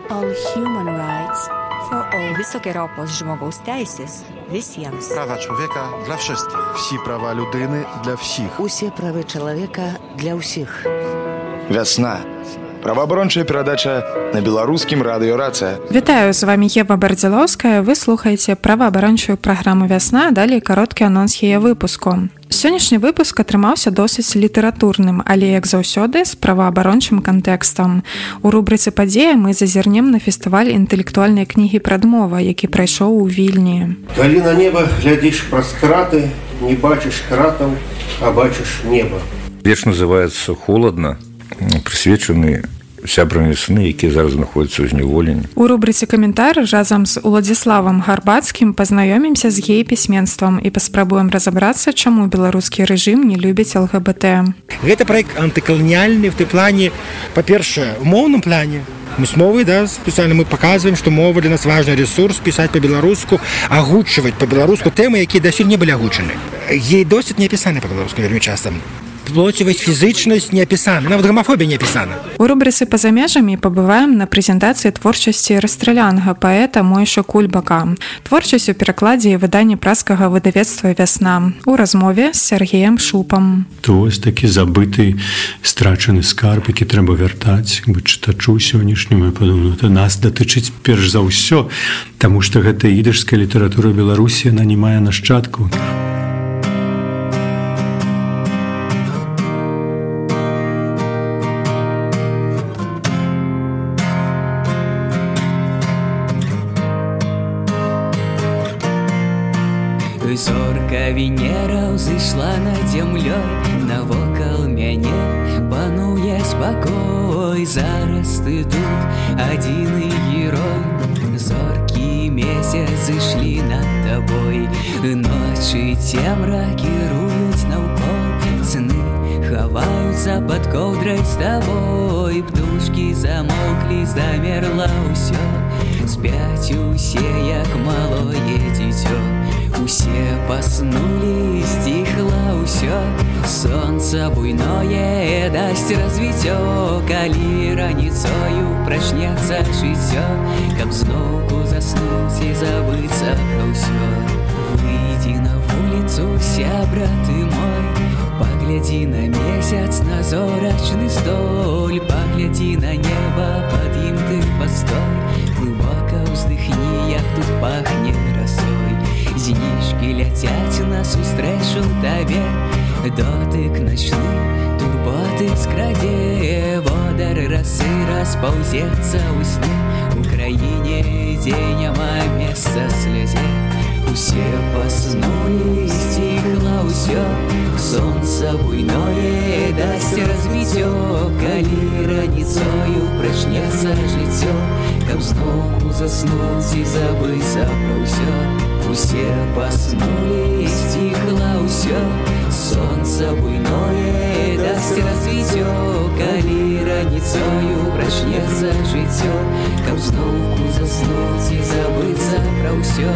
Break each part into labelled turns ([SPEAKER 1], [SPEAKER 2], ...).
[SPEAKER 1] all human rights for all.
[SPEAKER 2] Високі рівень жmogaus teisės visiems.
[SPEAKER 3] Права чоловіка для всіх. Всі права людини для всіх.
[SPEAKER 4] Усе правы чалавека для ўсіх.
[SPEAKER 5] Вясна. Праваабарончая перадача на беларускім радыё «Рацыя».
[SPEAKER 6] Вітаю, з вами Ева Бардзілоўская. Вы слухаеце праваабарончую праграму «Вясна», далей кароткі анонс яе выпуску. Сённяшні выпуск атрымаўся досыць літаратурным, але, як заўсёды, з праваабарончым кантэкстам. У рубрыцы «Падзея» мы зазірнем на фестываль інтэлектуальнай кнігі «Прадмова», які прайшоў у Вільні.
[SPEAKER 7] Калі на неба глядзіш праз краты, не бачыш кратаў, а бачыш неба.
[SPEAKER 8] Верш называецца «Холодна», прысвечаны сябрам вясны, якія зараз знаходзяцца ў зняволенні.
[SPEAKER 6] У рубрыцы «Каментар» разам з Уладзіславам Гарбацкім пазнаёмімся з гей-пісьменствам і паспрабуем разабрацца, чаму беларускі рэжым не любіць ЛГБТ.
[SPEAKER 9] Гэта праект антыкаланіяльны в той плане, па-першае, у моўным плане. Мы с мовой, специально мы показываем, что мова для нас важный ресурс, писать по-белоруску, агучивать по-белоруску темы, якія дасюль не были агучаны. Ей досыць не описаны по-белоруску вельмі часто. Плоцевасць, фізычнасць не апісана, нават гамафобія не апісана.
[SPEAKER 6] У рубрыцы «Па-за межамі» пабываем на прэзентацыі творчасці расстралянага паэта Мойшы Кульбака. Творчасць у перакладзе і выданні праскага выдавецтва «Вясна». У размове з Сергеем Шупам.
[SPEAKER 10] То ось такі забыты, страчаны скарб, які трэба вяртаць. Чытачу сённяшняму, я падумаю, это нас датычыць перш за ўсё, таму што гэта ідышская літаратура Беларусі, яна не мае нашчадкаў.
[SPEAKER 11] Зорка Венера ўзышла над зямлёй, навокал мяне пануе спакой. Зараз ты тут адзіны герой, зоркі месяц зышлі над табой. Ночы цемра кіруюць наўкол, сны хаваюцца пад коўдрай з табой. Птушкі замоўклі, замерла ўсё, спяць усе, як малое дзіцё. Усе паснулі, сціхла ўсё, сонца буйное дасць развіццё. Калі раніцою прачнецца жыццё, каб зноўку заснуць і забыцца пра ўсё. Выйдзі на вуліцу, сябра ты мой, паглядзі на месяц, на зорачны столь. Паглядзі на неба, пад ім ты пастой, глыбока ўздыхні, як тут пахне расой. Зніжкі ляцяць насустрэчу табе, дотык начны турботы скрадзе. Водар расы распаўзецца ў сне, у краіне, дзе няма месца слёзе. Усе паснулі, сціхла ўсё, сонца буйное дасць развіццё. Калі раніцою прачнецца жыццё, каб зноўку заснуць і забыцца пра ўсё. Усе паснулі, сціхла ўсё, сонца буйное дасць развіццё. Калі раніцою прачнецца жыццё, каб зноўку заснуць і забыцца пра ўсё.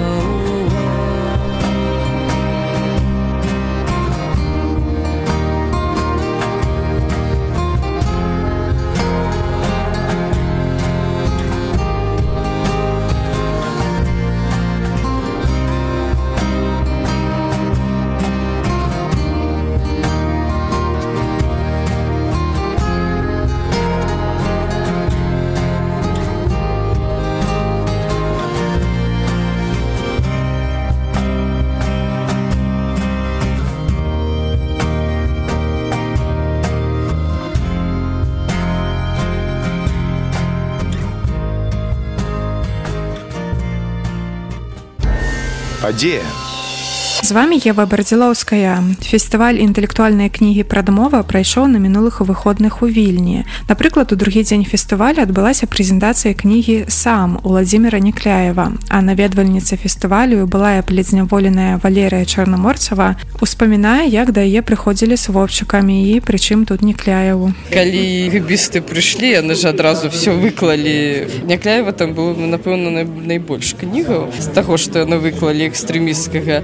[SPEAKER 5] Падзея.
[SPEAKER 6] З вами Ева Бардзілоўская. Фестываль інтэлектуальнай кнігі «Прадмова» прайшоў на мінулых выходных у Вільні. Напрыклад, у другі дзень фестываля адбылася прэзентацыя кнігі «Сам» Уладзіміра Некляева, а наведвальніца фестывалю, былая палідзняволеная Валерыя Чарнаморцава, успамінае, як да яе прыходзілі з вовчыкамі і прычым тут Некляеву.
[SPEAKER 12] Калі гэбісты прыйшлі, яны ж адразу все выклалі. Некляева там было, напэўна, найбольш кнігаў. З таго, што яны выклалі экстрэмісцкага, я все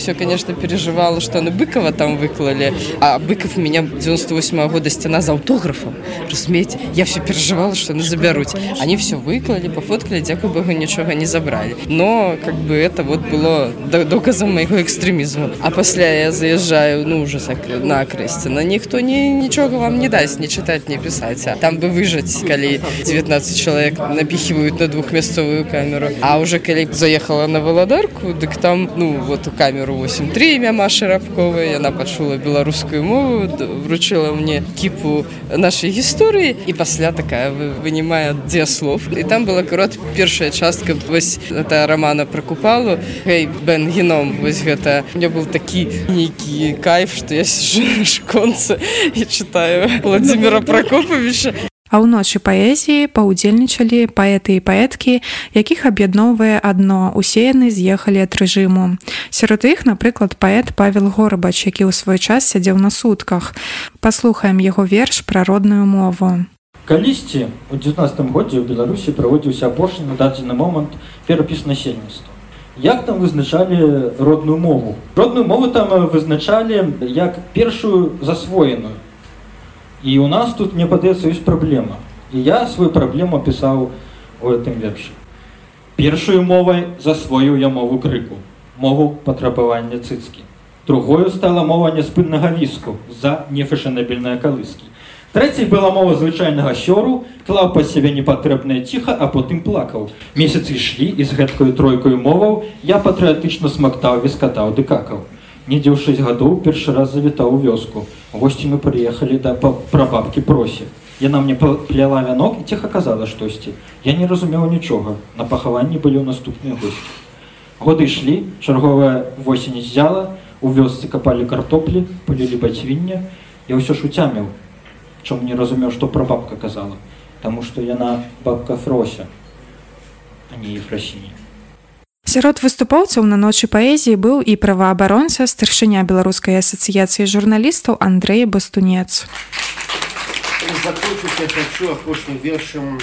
[SPEAKER 12] все, конечно, переживала, что на Быкова там выклали, а Быков меня 98-го года стена за автографом, разумеете? Я все переживала, что не заберут. Они все выклали, пофоткали, дякую Богу, ничего не забрали. Но, как бы, это вот было доказом моего экстремизма. А после я заезжаю, ну, уже на Крестина, никто ничего вам не даст, ни читать, ни писать. Там бы выжить, коли 19 человек напихивают на двухместовую камеру. А уже коли заехала на Володарку, так там, ну, вот у камеру 8.3 імя Маши Рабковой, она почула белорусскую мову, вручила мне кипу нашей истории, и после такая вынимает диаслов. И там была коротка первая частка, вось, это романа про Купалу, «Хей, Бен Геном», вось гэта. У меня был такий некий кайф, что я сижу на шконце и читаю Владимира Прокоповича.
[SPEAKER 6] А ў ночы паэзіі паўдзельнічалі паэты і паэткі, якіх аб'ядноўвае адно, усе яны з'ехалі ад рэжыму. Сярод іх, напрыклад, паэт Павел Горбач, які ў свой час сядзеў на сутках. Паслухаем яго верш пра родную мову.
[SPEAKER 13] Калісьці у 19 годзе ў Беларусі праводзіўся апошні на дадзены момант перапіс насельніцтва. Як там вызначалі родную мову? Родную мову там вызначалі як першую засвоеную. І у нас тут, мне падаецца, ёсць праблема. І я сваю праблему опісаў у гэтым вершы. Першую мовай засвоіў я мову крыку, мову патрабавання цыцкі. Другою стала мова няспыннага віску за нефэшанабельныя калыскі. Трэцяй была мова звычайнага сёру, клаў па сябе непатрэбнае ціха, а потым плакаў. Месяцы ішлі, і з гэткаю тройкаю моваў я патрыятычна смактаў, віскатаў ды какаў. Недзе ў 6 гадоў першы раз завітаў у вёску. Госці мы прыехалі да прабабкі Просі. Яна мне пляла вянок і ціха казала штосьці. Я не разумеў нічога. На пахаванні былі ў наступныя госці. Годы ішлі, чарговая восень ззяла, у вёсцы капалі картоплі, палілі бацьвіння. Я ўсё ж уцяміў, чым не разумеў, што прабабка казала. Таму што яна бабка Фрося, а не Ефрасіня.
[SPEAKER 6] Сярод выступоўцаў на ночы паэзіі быў і праваабаронца, старшыня Беларускай асацыяцыі журналістаў Андрэй Бастунец.
[SPEAKER 7] Закончыць я хочу апошнім вершам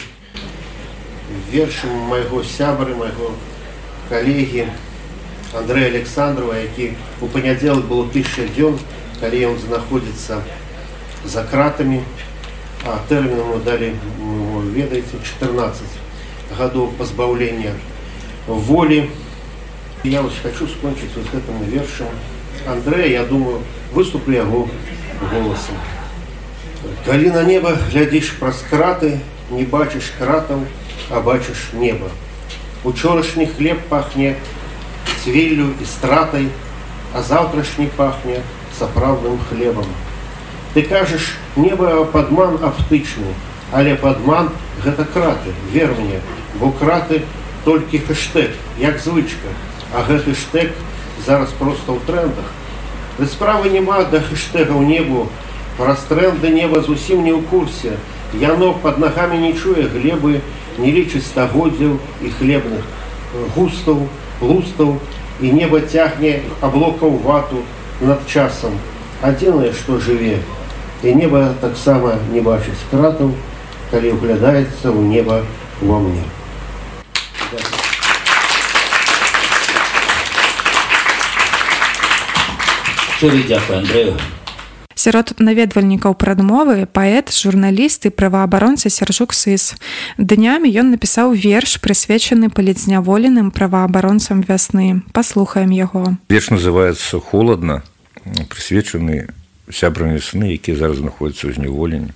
[SPEAKER 7] майго сябры, майго калегі Андрэя Александрова, які у панядзелак было 1000 дзён, калі ён знаходзіцца за кратамі, а тэрмінам далі, ведаеце, 14 гадоў пазбаўлення воли. Я вот хочу скончить вот этим вершем Андрея, я думаю, выступлю его голосом. Калі на небо глядишь праз краты, не бачишь кратов, а бачишь небо. Учорашний хлеб пахне цвіллю и стратой, а завтрашний пахне сапраўдным хлебом. Ты кажешь, небо падман аптычны, але падман гэта краты, вер мне, бо краты толькі хэштег, як звычка, а гэты хэштег зараз проста ў трэндах. Ды справы няма да хэштегаў небу, праз трэнды неба зусім не ў курсе. Яно пад нагамі не чуе глебы, не лічыць стагоддзяў і хлебных густаў, лустаў, і неба цягне аблокаў вату над часам. Адзінае, што жыве, і неба таксама не бачыць кратаў, калі ўглядаецца ў неба ва мне.
[SPEAKER 14] Дзякуй, Андрэю.
[SPEAKER 6] Сярод наведвальнікаў прадмовы паэт, журналіст і праваабаронца Сяржук Сыс. Днямі ён напісаў верш, прысвечаны палітзняволеным праваабаронцам вясны. Паслухаем яго.
[SPEAKER 8] Верш называецца «Холодна», прысвечаны сябрам вясны, якія зараз знаходзяцца ў зняволенні.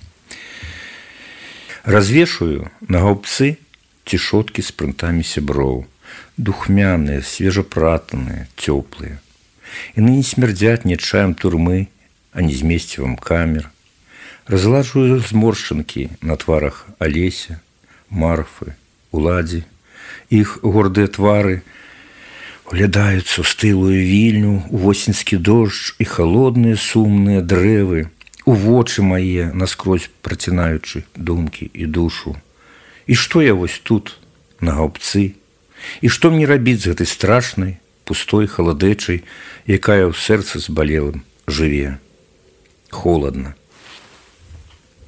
[SPEAKER 8] Развешую на гаўбцы цішоткі з прынтамі сяброў, духмяныя, свежапратаныя, цёплыя. Яны не смярдзяць не чаем турмы, а не змесцівам камер. Разлажваю зморшчынкі на тварах Алеся, Марфы, Уладзі. Іх гордыя твары углядаюцца ў стылую вільню, у восеньскі дождж і халодныя сумныя дрэвы, у вочы мае наскрозь працінаючы думкі і душу. І што я вось тут, на гаўбцы? І што мне рабіць з гэтай страшнай, пустой халадэчай, якая ў сэрцы збалелым жыве? Холодна.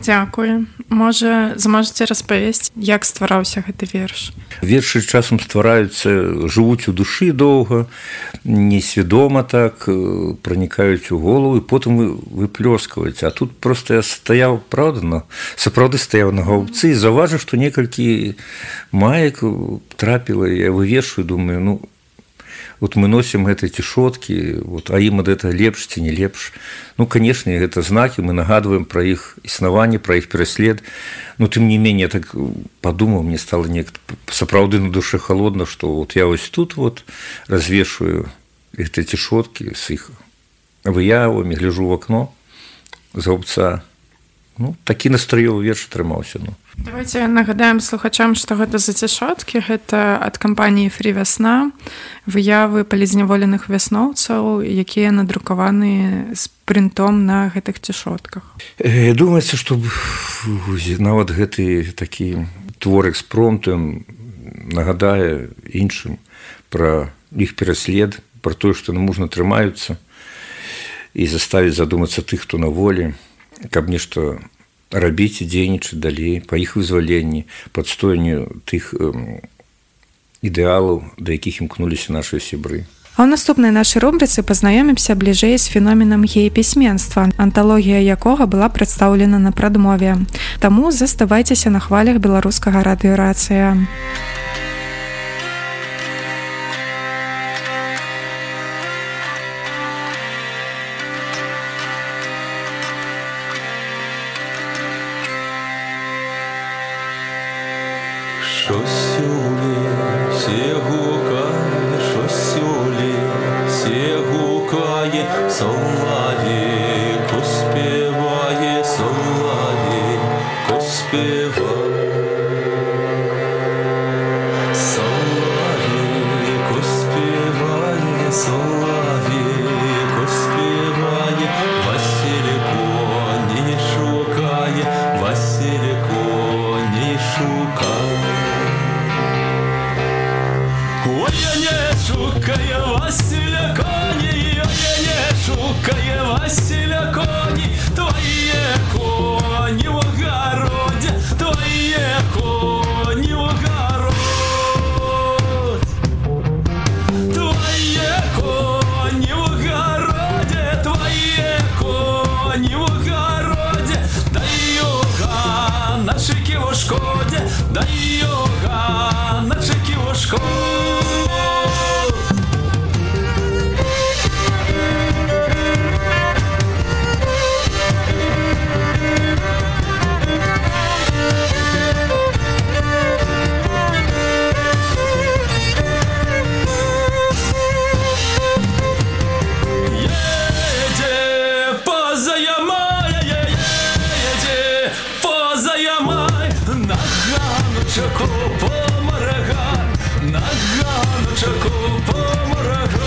[SPEAKER 6] Дзякую. Можа, зможаце распавесці, як ствараўся гэты верш?
[SPEAKER 8] Вершы часам ствараюцца, жывуць у душы доўга, несвядома так, пранікаюць у голову, і потым выплёскваюць. А тут проста я стаяў, правда, сапраўды стаяў на гаўбцы і заўважыў, што некалькі маек трапіла, я вывешваю, думаю, вот мы носім гэтыя цішоткі, а ім ад гэта лепш ці не лепш. Канешне, гэта знакі, мы нагадваем пра іх існаванне, пра іх пераслед. Тым не менее, я так падумаў, мне стала сапраўды на душе халодна, што я вось тут развешваю гэтыя цішоткі з іх выявамі, гляжу ў акно з гаўбца. Такі настраёвы верш атрымаўся.
[SPEAKER 6] Давайте нагадаем слухачам, што гэта за цішоткі. Гэта ад кампаніі «Фрі Вясна», выявы палізняволеных вясноўцаў, якія надрукаваны з прынтом на гэтых цішотках.
[SPEAKER 8] Думаецца, што нават гэты такі твор экспромтам нагадае іншым пра іх пераслед, пра тое, што мужна трымаюцца, і заставіць задумацца тых, хто на волі, каб нешта рабіць і дзейнічаць далей па іх вызваленні, падстоянню тых ідэалаў, да якіх імкнуліся нашыя сябры.
[SPEAKER 6] А ў наступнай нашай рубрыцы пазнаёмімся бліжэй з феноменам гей-пісьменства, анталогія якога была прадстаўлена на прадмове. Таму заставайцеся на хвалях беларускага радыёрацыя.
[SPEAKER 15] Щось у лісі гукає, щось у лісі гукає, соловейко співає, соловейко співає. Соловейко співає, соловейко співає, Василько не шукає, Василько не шукає. Ой, я не шукаю Василя коні, ой, я не шукаю Василя коні, твоє коні в огороді, твоє коні в огород. Твоє коні в огороді, твоє коні в огороді, дай йога на шики в шкоді, дай йога на шики в шкоді. Ганочку поморгай, на Ганочку поморгай.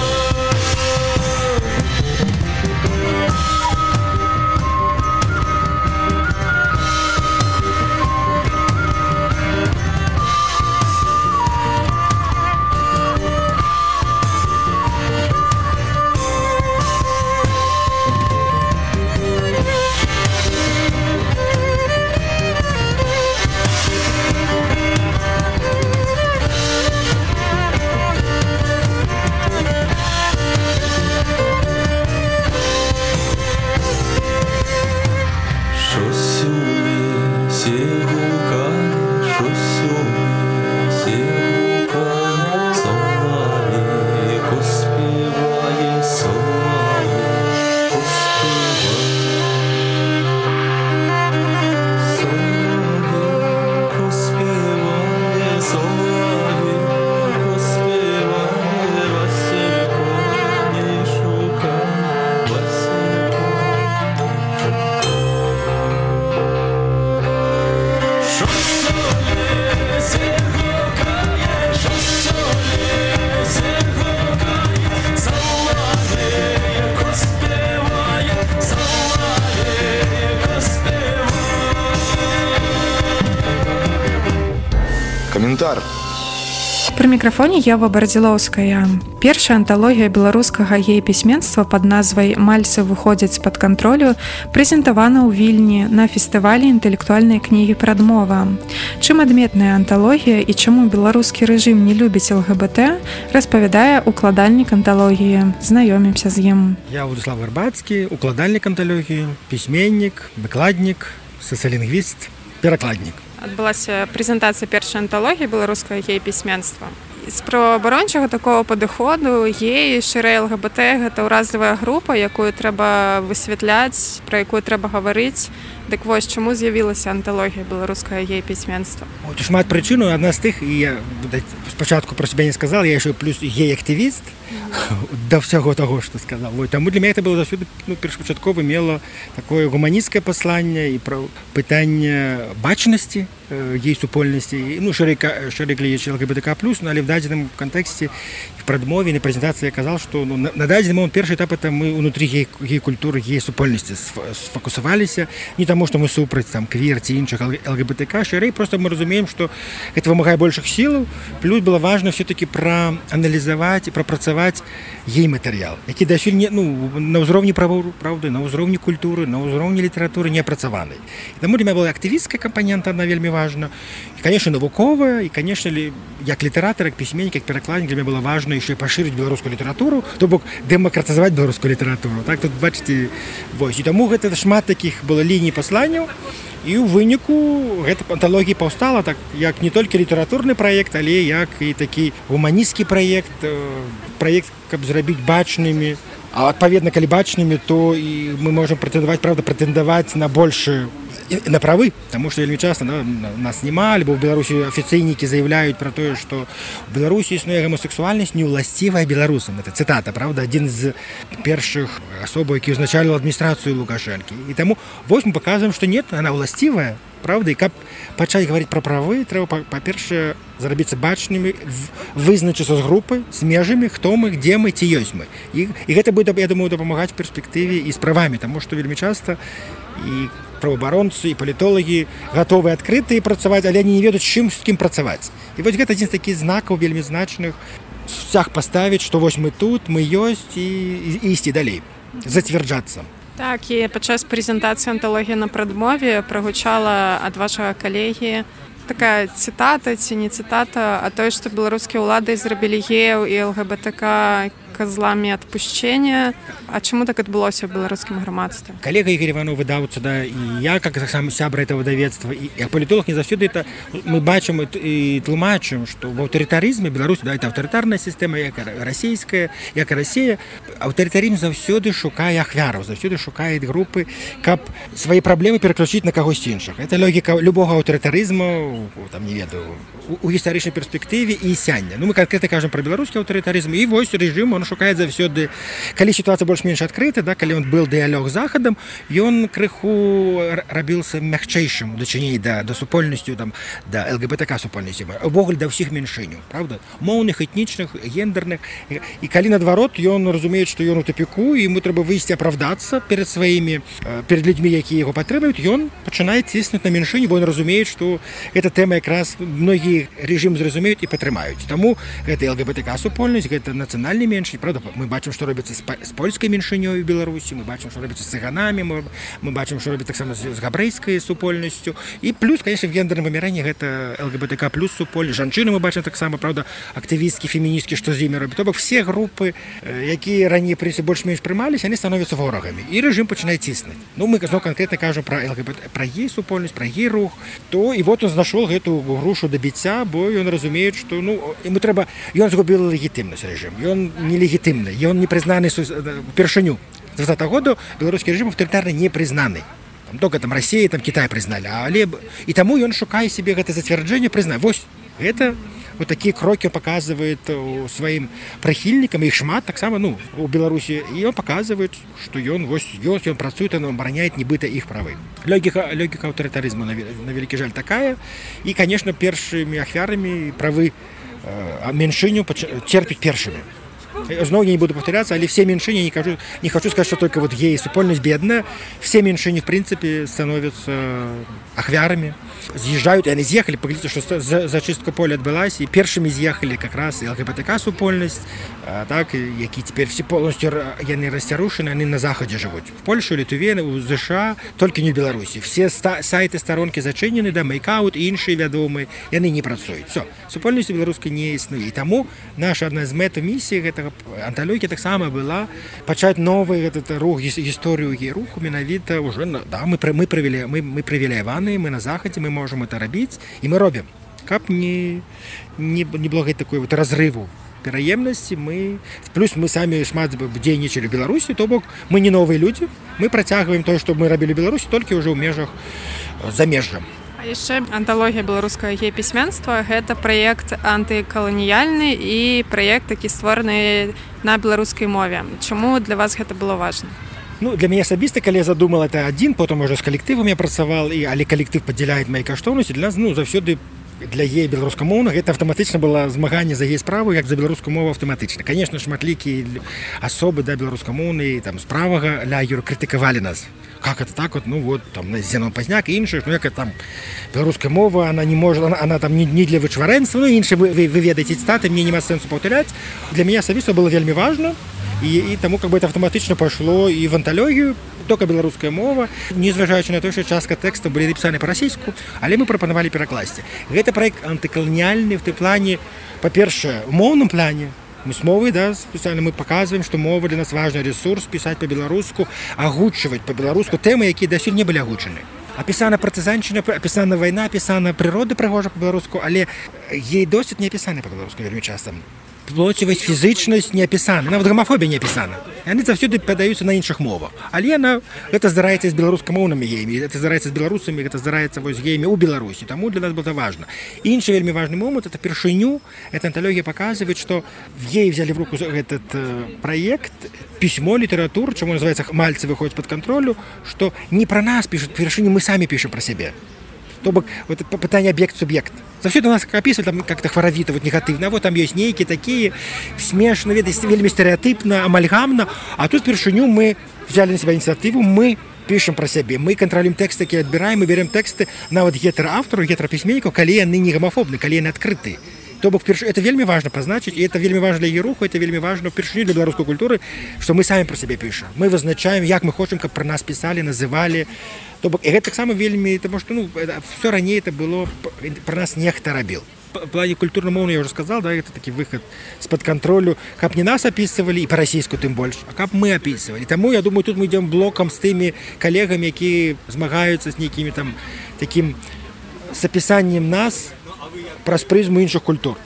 [SPEAKER 5] Коментар.
[SPEAKER 6] Пры мікрафоне Ева Бардзілоўская. Першая анталогія беларускага гей-пісьменства пад назвай «Мальцы выходзяць з-пад кантролю» прэзентавана ў Вільні на фестывалі інтэлектуальнай кнігі «Прадмова». Чым адметная анталогія і чаму беларускі рэжым не любіць ЛГБТ, распавядае укладальнік анталогіі. Знаёмімся з ім.
[SPEAKER 9] Я Владислав Вербацкі, укладальнік анталогіі, пісьменнік, выкладнік, сацыялінгвіст, перакладнік.
[SPEAKER 6] Адбылася прэзентацыя першай анталогіі беларускага гей-пісьменства. З праваабарончага такого падыходу геі, шырэй ЛГБТ гэта ўразлівая група, якую трэба высвятляць, пра якую трэба гаварыць. Дык вось, чаму з'явілася анталогія беларускага гей-пісьменства?
[SPEAKER 9] Шмат прычыну, адна з тых, і я спачатку пра сябе не сказал, я яшчэ плюс гей-актывіст да ўсяго таго, што сказал. Таму для мяне это было заўсёды першапачаткова мела такое гуманісцкае пасланне і пра пытанне бачнасці гей-супольнасці, шырэй гледзячы ЛГБТК+, але в дадзеным кантэксце в прадмове на прэзентацыі я казал, што на дадзены момант першы этап это мы унутры гей-культуры, гей-супольнасці сфокусаваліся, не таму, што мы супраць квір ці іншых ЛГБТК, шырэй просто мы разумеем, што гэта вымагае большых сілаў, плюс было важна все-таки прааналізаваць і прапрацаваць гей-матэрыял, які дасюль на ўзроўні правоў, праўды, на ўзроўні культуры, на ўзроўні літаратуры не апрацаваны. Таму для мяне была актывісцкая кампанента, она вельмі важна, і, конечно, навуковая, і, конечно, як літаратар, як пісьменнік, як перакладнік для мяне было важна яшчэ пашырыць беларускую літаратуру, то бок дэмакратызаваць беларускую літаратуру. Так, тут бачыце, вось. І таму гэта шмат такіх было ліній пасланняў, і ў выніку гэта анталогія паўстала так, як не толькі літаратурны праект, але як і такі гуманісцкі праект, каб зрабіць бачнымі. А адпаведна, калі бачнымі, то і мы можам прэтэндаваць на большую на правы, таму што вельмі часта нас няма, альбо ў Беларусі афіцыйнікі заяўляюць пра тое, што ў Беларусі існуе гомасексуальнасць неўласцівая беларусам. Это цытата, правда, адзін з першых асобаў, які ўзначальваў адміністрацыю Лукашэнкі. І таму вось мы паказваем, што нет, она ўласцівая, правда, і каб пачаць гаварыць пра правы, трэба, па-першае, зрабіцца бачнымі, вызначыцца з групы, з межамі, хто мы, дзе мы, ці ёсць мы. І гэта будзе, я думаю, дапамагаць перспектыве і з правамі, таму што вельмі часта і праваабаронцы і палітолагі гатовы адкрыты працаваць, але они не ведаюць, з кім працаваць. І вось гэта адзін з такіх знакаў вельмі значных, сцяг паставіць, што вось мы тут, мы ёсць і ісці далей, зацвярджацца.
[SPEAKER 6] Так, і падчас прэзентацыі анталогіі на прадмове прагучала ад вашага калегі такая цытата ці не цытата, а тое, што беларускія ўлады зрабілі геяў і ЛГБТК козламі адпушчэння. А чаму так адбылося ў беларускім грамадстве?
[SPEAKER 9] Калега Ігор Іванов, выдаўца, да, і я, как сам сябра этого выдавецтва, і як палітолог не заўсёды это мы бачым і тлумачым, што в аўтарытарызме Беларусь, да, это аўтарытарная сістэма, як расійская, як і Расія. Аўтарытарызм заўсёды шукае ахвяраў, заўсёды шукае групы, каб свае праблемы пераключыць на кагось іншых. Это логіка любога аўтарытарызму, там не ведаю, у гістарычнай перспектыве і сяння. Мы канкрэтна кажам пра беларускі аўтарытарызм, і вось рэжым он шукае заўсёды, калі сітуацыя больш-менш адкрыта, да, калі он был дыялог з захадам, ён крыху рабіўся мякчэйшым у дачыненні да супольнасцю, да ЛГБТК супольнасці, увогуле да ўсіх меншыняў, правда, моўных, этнічных, гендерных. І калі наадварот ён разумее, што ён у тупіку, і ему трэба выйсці апраўдацца перад сваімі, перад людзьмі, якія яго падтрымаюць, ён пачынае ціснуць на меншыню, бо ён разумее, што эта тэма якраз многія рэжым зразумеюць і падтрымаюць. Таму гэта ЛГБТК супольнасць, гэта нацыянальны меншынь, правда, мы бачым, што робіцца з польскай меншынёй у Беларусі, мы бачым, што робіцца з цыганамі, мы бачым, што робіцца таксама з габрэйскай супольнасцю. І плюс, конечно, в гендерным выміранні гэта ЛГБТК плюс супольнасць. Жанчыны мы бачым таксама, правда, актывісткі, феміністкі, што з імі робяць. То бок все групы, якія раней больш-менш прымаліся, яны становяцца ворагамі. І рэжым пачынае ціснуць. Мы зноў канкрэтна кажам пра ЛГБТ, пра гей супольнасць, пра гей рух, то і вот он знайшоў гэту грушу да біцця, бо ён разумее, што яму трэба, ён згубіў легітымнасць рэжым. Ён нелегітымны, ён не прызнаны упершыню. З 2020 года беларускі рэжым аўтарытарна не прызнаны. Только Расія, Кітай прызналі, але і таму ён шукае сябе гэта зацвярджэнне, прызнае. Вось гэта вот такія крокі паказвае сваім прыхільнікам, іх шмат таксама у Беларусі, і ён паказвае, што ён ёсць, ён працуе, ён абараняе нібыта іх правы. Логіка аўтарытарызму на вялікі жаль такая, і, конечно, першымі ахвярамі правы меншыню церпяць першымі. Зноў я не буду повторяться, але все меньшины, не хочу сказать, что только вот геи, супольность бедная, все меньшины, в принципе, становятся ахвярами. З'їжджають, вони з'їхали, поглядите, що зачистка поля відбулася, і першими з'їхали якраз і ЛГБТК супольність, так, які тепер всі повністю вони розтярушені, вони на Заході живуть. В Польщі, Литві, у США, тільки не в Білорусі. Всі сайти, сторонки зачинені, да, мейкаут і інші відомі, і вони не працюють. Все, супольності білоруської не існує. І тому наша одна з мет місій антології так само була почати новий рух, історію руху, менавіта вже, да, ми привілеєвані, ми на Заході, мы можем это робить, и мы робим. Как не благо такой вот разрыву пераемности, плюс мы сами шмат дзейнічалі в Беларусі, то бок мы не новые люди, мы працягваем то, что мы робили в Беларусі, толькі ўжо ў межах замежжа.
[SPEAKER 6] А яшчэ анталогія беларускага гей-пісьменства – гэта праект антыкаланіяльны і праект, які створаны на беларускай мове. Чаму для вас гэта было важна?
[SPEAKER 9] Ну, для меня особисто, когда я задумал это один, потом уже с коллективом я працавал, але коллектив подзяляет мои каштоўнасці, для нас, заўсёды для гея беларускамоўных это автоматично было змаганне за гей-справу, як за беларускую мову автоматично. Конечно, шматлікія асобы, да, беларускамоўныя, там, з правага лагеру критиковали нас. Как это так вот, ну вот, там, Зенон Пазняк и іншых, ну, як там, беларуская мова, она не может, она там не для вычварэнства, ну, іншыя вы ведаеце цитаты, мне нема сэнсу паўтаряць. Для меня особисто было вельмі важно, и тому как бы это автоматично пошло и в антологию, только белорусская мова, незважаючи на то, что частка текстов были написаны по-российску, але мы пропонували перакласці. Это проект антиколониальный в той плане, по-перше, в мовном плане. Мы с мовой, да, специально мы показываем, что мова для нас важный ресурс, писать по-белоруску, огучивать по-белоруску темы, які досюль не были огучены. Описана партизанщина, описана война, описана природа пригожа по-белоруску, але ей досить не описаны по-белоруску вельмі часто. Плотивость, физичность не описана, нават гомофобия не описана. Яны заўсёды падаюцца на іншых мовах. Але гэта здараецца з беларускамоўнымі геямі, гэта здараецца з беларусамі, гэта здараецца з геямі ў Беларусі. Таму для нас было важно. Іншы вельмі важны момант, это першыню, эта антология показывает, что геи взяли в руку этот проект, письмо, литературу, чему называется «Мальцы выходят под контролю», что не про нас пишут, першыню мы сами пишем про себя. То бок вот пытанне аб'ект-суб'ект. Заўсёды нас описывали там как-то хваравіта, вот негативно. А вот там есть нейкі такие смешно, вельмі стереотипно, амальгамно. А тут першыню мы взяли на себя инициативу, мы пишем про себе, мы контролюем тексты, які адбіраем, мы берем тексты нават гетерааўтараў, гетерапісьменнікаў, калі яны не гомофобны, калі яны адкрыты. То бок это вельмі важно позначить, и это вельмі важно для геруху, это вельмі важно першыню для беларускай культуры, что мы сами про себе пишем. Мы вызначаем, як мы хочем, каб про нас писали, называли. То бок, и гэта таксама вельмі, потому что, все ранее это было, про нас нехта рабіл. В плане культурно-мовно я уже сказал, да, это таки выход из-под контролю, как не нас описывали, и по-российску тем больше, а как мы описывали. Тому, я думаю, тут мы идем блоком с теми коллегами, которые змагаются с некими там, таким, с описанием нас праз призму іншых культур.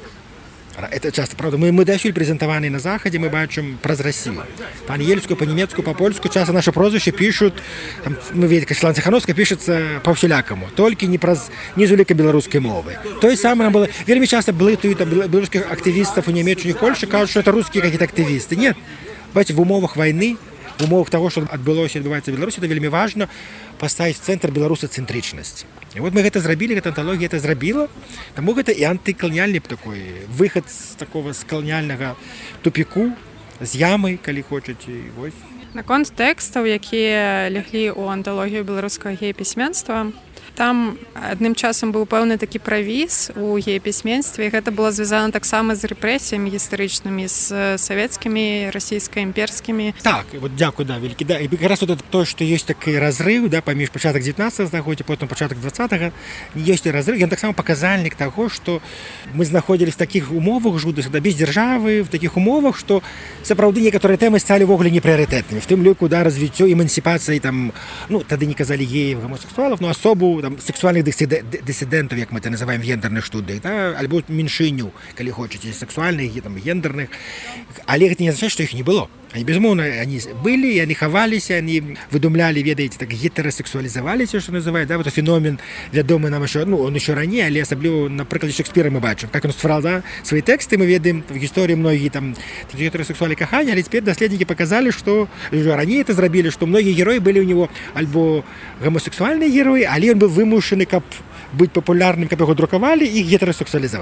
[SPEAKER 9] Это часто, правда, мы досюль презентаваны на Заходе, мы бачым праз Россию. По-ангельску, по-немецку, по-польску часто наши прозвища пишут, там, мы видим, Светлана Цехановская пишется по-всілякому, только не праз незуліка белорусской мовы. То есть самое было, вельмі часто блытают белорусских активистов у Німеччині, в Польше, кажут, что это русские какие-то активисты. Нет, бачите, в умовах войны, в умовах того, что адбылося и адбываецца в Беларуси, это вельмі важно поставить в центр беларусоцентричность. И вот мы это зрабілі, эта антология это зрабіла, тому это и антиколониальный такой выход с такого с колониального тупику, с ямой, калі хочаце.
[SPEAKER 6] Наконт тэкстаў, якія ляглі ў анталогію беларускага гей-пісьменства, там адным часам быў пэўны такі правіз у гей-пісьменстве, і гэта было звязана таксама з рэпрэсіямі гістарычнымі, з савецкімі, расійска-імперскімі.
[SPEAKER 9] Так, вот дзякуй, да, вялікі, да. І якраз вот это то, што ёсць такі разрыв, да, паміж пачатак 19-го стагоддзя, потым пачатак 20-го, ёсць разрыв. Ён таксама паказальнік таго, што мы знаходзіліся в такіх умовах жудных, да, без дзяржавы, в такіх умовах, што сапраўды некаторыя тэмы сталі ўвогуле непрыярытэтнымі. В тым ліку, да, развіццё эмансіпацыі там, тады не казалі геяў, гомосексуалаў, но асобу сексуальных диссидентов, як мы это называем в гендерных студиях, да, альбо меншыню, калі хочаце, сексуальных, там, гендерных. Але гэта не означает, что их не было. Они, безумовно, они были, они ховались, они выдумляли, ведаете, так гетеросексуализовались, что называют, да, вот феномен, вядомый нам еще, он еще ранее, але особливо на прикладе Шекспира мы бачим, как он створал, да, свои тексты, мы ведаем в истории многие там гетеросексуальные кахания, але теперь доследники показали, что уже ранее это зрабили, что многие герои были у него альбо гомосексуальные герои, але он был вымушены, как быть популярным, как его друковали, и гетеросексуализовать.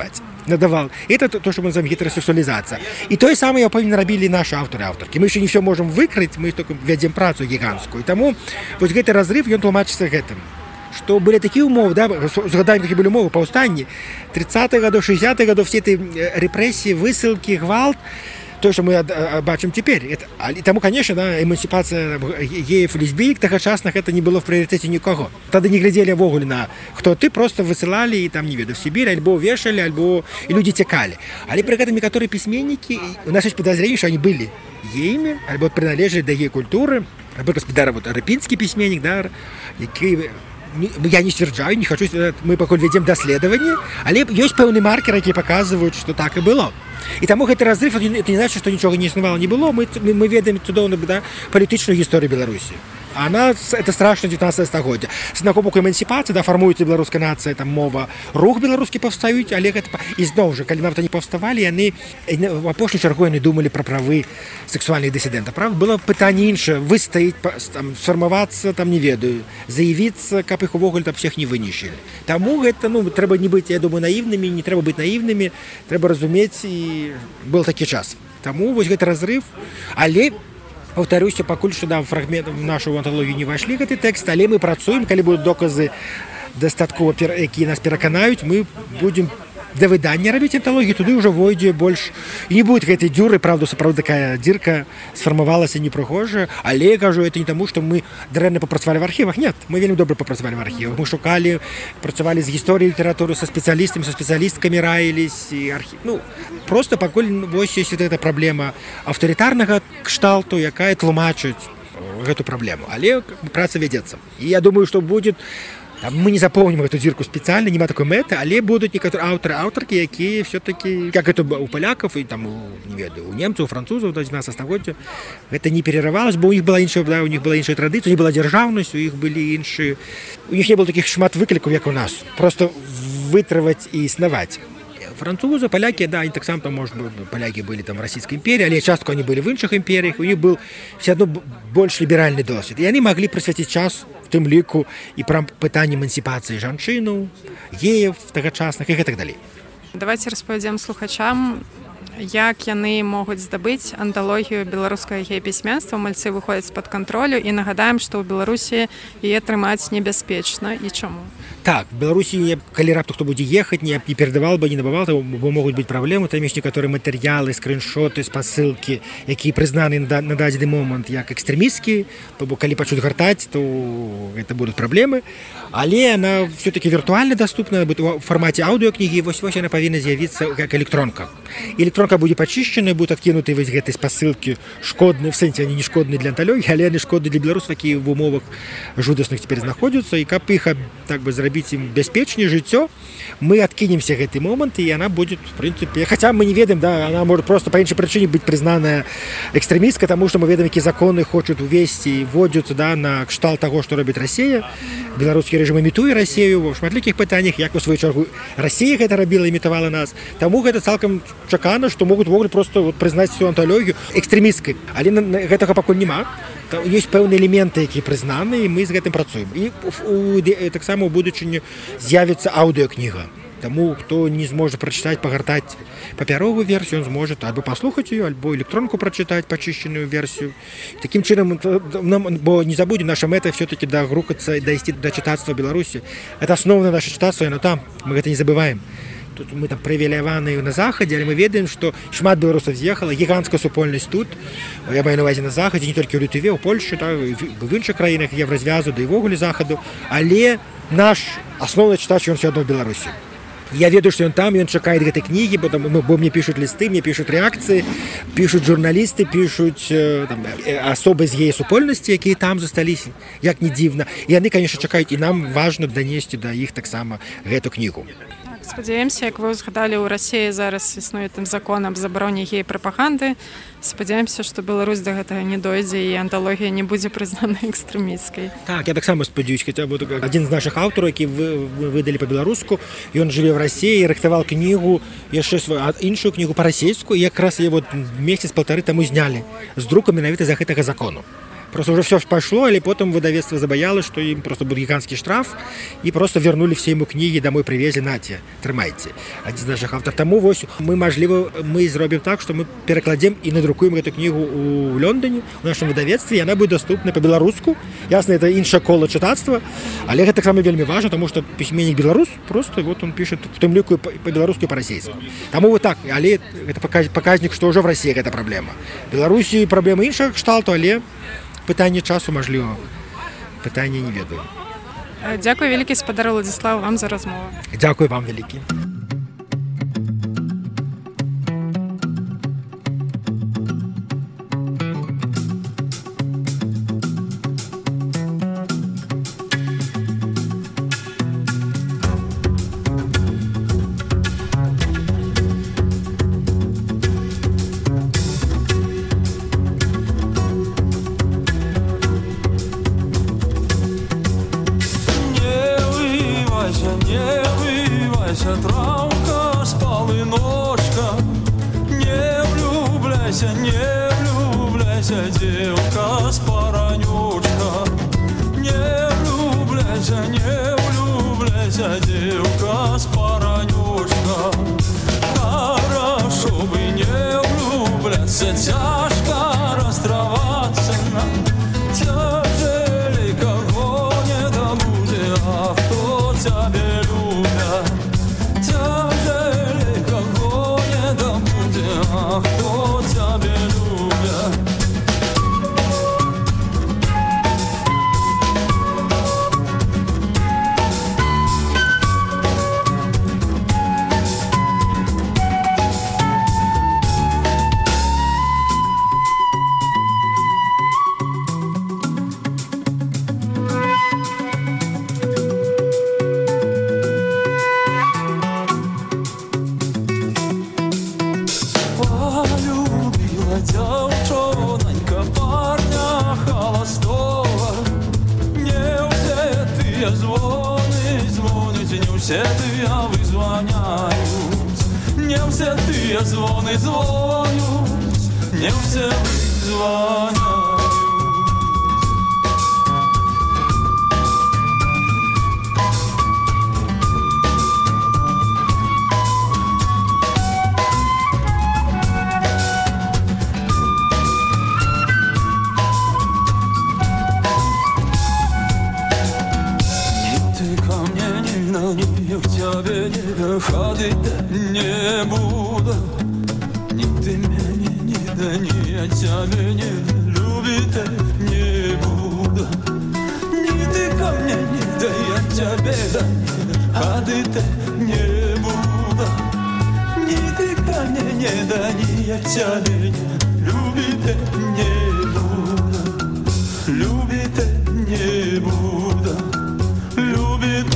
[SPEAKER 9] надавал. Это то, что мы называем гетеросексуализация. И то же самое, я помню, рабили наши авторы-авторки. Мы еще не все можем выкрыть, мы только ведем працу гигантскую. И тому вот этот разрыв, он тлумачится этим. Что были такие умовы, да, згадаем, какие были умовы, повстания 30-х годов, 60-х годов, все эти репрессии, высылки, гвалт, то, что мы бачим теперь. И тому, конечно, да, эмансипация геев, лесбиек тогочасных, это не было в приоритете никого. Тогда не глядели в огуль на кто ты, просто высылали и там, не веду, в Сибирь, альбо вешали, альбо и люди текали. А при этом некоторые письменники, у нас есть подозрение, что они были геями, альбо принадлежали до гей-культуры, альбо господар, вот, рапинский письменник, да, який... Я не стверджаю, не хочу, мы пока ведем доследование, але есть певные маркеры, которые показывают, что так и было. И тому этот разрыв, это не значит, что ничего не існувало, не было. Мы ведаем цудоўную, да, политическую историю Беларуси. Она, это страшно 19 стагоддзя. С накопу эмансипации, да, формуется белорусская нация, там мова, рух белорусский повстают, але это и знову же, когда нават они повставали, они в апошнюю чергу они думали про правы сексуальных диссидентов. Правда, было питание инше, выстоять, там, сформоваться, там, не ведаю, заявиться, как их увогуле там всех не вынищили. Тому это, ну, треба не быть, я думаю, наивными, не треба быть наивными, треба разуметь, и был такой час. Тому вот этот разрыв, але повторюся, пакуль што да, фрагмент в нашу антологію не вайшлі гэты тэкст, але мы працуем, калі будуць доказы дастаткова, якія нас пераканаюць, мы будзем да выдання рабіць антологію, туды ўжо войдзе больш. І не будет гэтай дзюры, правда, сапраўды такая дзірка сфармавалася непрыгожая, але, кажу, это не таму, што мы дрэнна папрацавалі в архівах. Нет, мы вельмі добра папрацавалі в архівах. Мы шукалі, працавалі з гісторыяй літаратуры, са спецыялістамі, са спецыялісткамі раілись, і архів... Ну, просто пакуль вось ёсць эта праблема аўтарытарнага кшталту, якая тлумачыць гэту праблему. Але праца вядзецца. І я думаю, што будзе. Мы не заполним эту дырку специально, нема такой меты, але будут некоторые авторы-авторки, якія все-таки, как это у поляков, и там, не ведаю, у немцев, у французов до 19 стагоддзя, это не перерывалось, бо у них была іншая, да, у них была іншая традиция, у них была державность, у них были іншие, у них не было таких шмат выкликов, как у нас, просто вытрывать и існаваць. Французы, поляки, да, они так сам там, может быть, поляки были там в Российской империи, але часто они были в іншых империях, у них был все равно больше либеральный досвід. И они могли присвятить час в тым ліку і пра пытанне эмансіпацыі жанчынаў, геяў тагачасных і гэтак далей.
[SPEAKER 6] Давайте распавядзем слухачам, як яны могуць здабыць анталогію беларускага гея-пісьменства, мальцы выходзяць з-пад кантролю, і нагадаем, што ў Беларусі яе трымаць небяспечна і чаму.
[SPEAKER 9] Так, в Беларуси, коли раптом кто будет ехать, не передавал бы, не набывал, то могут быть проблемы. Там есть некоторые материалы, скриншоты, спосылки, которые признаны на дадзены момент как экстремистские. Коли почнут гортать, то это будут проблемы. Але она все-таки виртуально доступна в формате аудиокниги. Вот она повинна з'явиться как электронка. Электронка будет почищена, будут откинуты вот эти спосылки шкодные, в сенсе они не шкодные для антологии, але они шкодные для белорусов, которые в умовах жудасных теперь находятся. И как их так бы зрабіць ім бяспечней жыццё, мы адкінемся гэты момант, і яна будзе, в прынцыпе, хаця мы не ведаем, да, она может просто по іншай прычыне быць прызнаная экстрэмісткай, таму што мы ведаем, якія законы хочуць увесці і вводзяцца, да, на кшталт таго, што робіць Расія. Беларускі рэжым імітуе Расію ва шматлікіх пытаннях, як у сваю чаргу Расія гэта рабіла, імітавала нас. Таму гэта цалкам чакана, што могуць вогуле просто вот прызнаць всю анталогію экстрэмісткай. Але гэтага пакуль няма. Есть пэўныя элементы, якія прызнаны, і мы з гэтым працуем. І таксама ў будучыні з'явіцца аўдыокніга. Таму, хто не зможа прачытаць, пагартаць папяровую версію, ён зможа альбо паслухаць ее, альбо электронку прачытаць, пачышчаную версію. Такім чынам, бо не забудем, наша мэта все-таки дагрукацца і дайсці да чытацтва Беларусі. Это основное наше чытацтва, яно там, мы гэта не забываем. Тут мы там прывіляваны на захадзе, але мы ведаем, што шмат беларусаў з'ехала, гіганцкая супольнасць тут, я маю на ўвазе на захадзе, не толькі ў Літве, у Польшчы, так, в іншых краінах Еўразвязу, да і вогуле захаду, але наш асноўны чытач, ён все адно в Беларусі. Я ведаю, што ён там, ён чакае гэтай кнігі, бо мне пішуць лісты, мне пішуць рэакцыі, пішуць журналісты, пішуць асобы з яе супольнасці, якія там засталіся, як не дзіўна. І яны, конечно, чакаюць, і нам важна данесці да іх таксама гэту кнігу.
[SPEAKER 6] Спадзяемся, як вы ўзгадалі, у Расіі зараз існуе там закон аб забароне гей-прапаганды. Спадзяемся, што Беларусь да гэтага не дойдзе і анталогія не будзе прызнана экстрэмісткай.
[SPEAKER 9] Так, я таксама спадзяюсь, хаця вот адзін з нашых аўтараў, які выдалі па-беларуску, ён жыве ў Расіі, рыхтаваў кнігу, яшчэ іншую кнігу па-расейску, і якраз яе вот месяц-паўтары таму знялі з друку менавіта за гэтага закону. Просто уже все пошло, или потом выдавецтво забоялось, что им просто будет гигантский штраф, и просто вернули все ему книги, домой привезли, нате, трымайте. Один из наших авторов. Тому вось мы зробим так, что мы перекладем и надрукуем эту книгу у Лондоне, у нашем выдавецтве, и она будет доступна по-беларуску. Ясно, это іншае кола чытацтва, але гэта таксама вельмі важна, тому что письменник беларус, просто вот он пишет в тым ліку по-беларуску и по-расейску. Тому вот так, але это показник, что уже в России это проблема. В Беларусі проблема іншага кшталту, але пытанне часу, мажліва, пытанне не ведаю.
[SPEAKER 6] Дзякуй вялікі, спадар Уладзіслаў, вам за размову.
[SPEAKER 9] Дзякуй вам вялікі.
[SPEAKER 15] Травка спала ножка, не влюбляйся, девка с паранючка. Не влюбляйся, девка с паранючка. Хорошо бы не влюбляться, тяжко расставаться нам. Тяжелей кого не добудет, а кто тебя любит. Тяжелей кого не добудет, а кто тебя любит. Девчононька парня холостого. Не все ты звонить, не все ты вызвоняют. Не все ты звонить, не все вызвоняют. К тебе не ходить не буду, ни ты меня, ни я тебя не любить не буду. Ни ты ко мне, ни да я тебе не ходить не буду. Ни ты ко мне, ни да я тебя не любить не буду. Любить не буду, любить.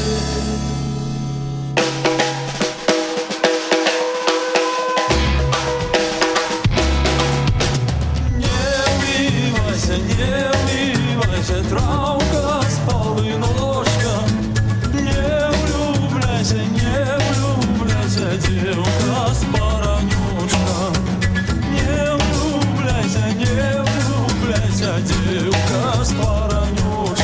[SPEAKER 15] Травка спала ножка, не влюбляйся, девка с паранючка. Не влюбляйся, девка с паранючка.